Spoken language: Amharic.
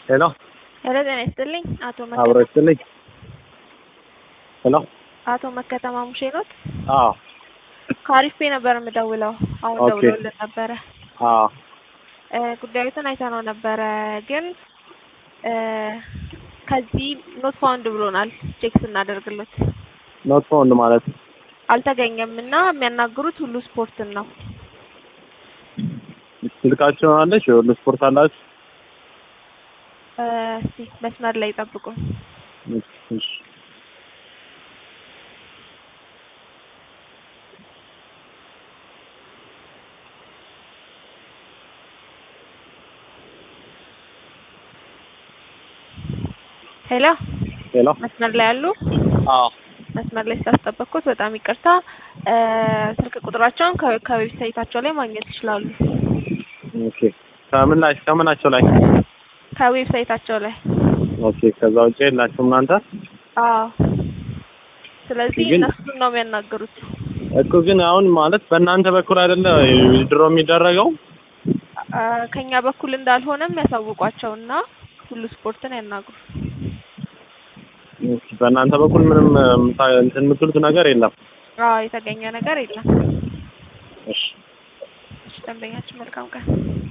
ሄሎ ሄሎ ጤና ይስጥልኝ አብሮ ይስጥልኝ። ሄሎ አቶ መከተማ ሙሼ ኖት? አዎ ከአሪፍ ቤት ነበር የምደውለው። አሁን ኦኬ። ደውለውልን ነበረ። አዎ ጉዳዩን አይተነው ነበረ ግን ከዚህ ኖት ፋውንድ ብሎናል። ቼክ ስናደርግለት ኖት ፋውንድ ማለት አልተገኘም እና የሚያናግሩት ሁሉ ስፖርትን ነው። ስልካቸው አለሽ? ሁሉ ስፖርት አላችሁ? እስቲ መስመር ላይ ጠብቁ። እሺ ሄሎ ሄሎ መስመር ላይ አሉ? አዎ መስመር ላይ ስላስጠበቅኩት በጣም ይቅርታ። ስልክ ቁጥራቸውን ከዌብሳይታቸው ላይ ማግኘት ይችላሉ። ኦኬ። ከምናቸው ላይ? ከዌብሳይታቸው ላይ። ኦኬ። ከዛ ውጪ የላችሁም እናንተ? አዎ። ስለዚህ ግን እነሱን ነው የሚያናገሩት እኮ ግን አሁን ማለት በእናንተ በኩል አይደለ ድሮ የሚደረገው? ከኛ በኩል እንዳልሆነም ያሳውቋቸውና ሁሉ ስፖርትን ያናግሩ። በእናንተ በኩል ምንም እንትን የምትሉት ነገር የለም? አዎ የተገኘ ነገር የለም። እሺ ደንበኛችን መልካም ቀን።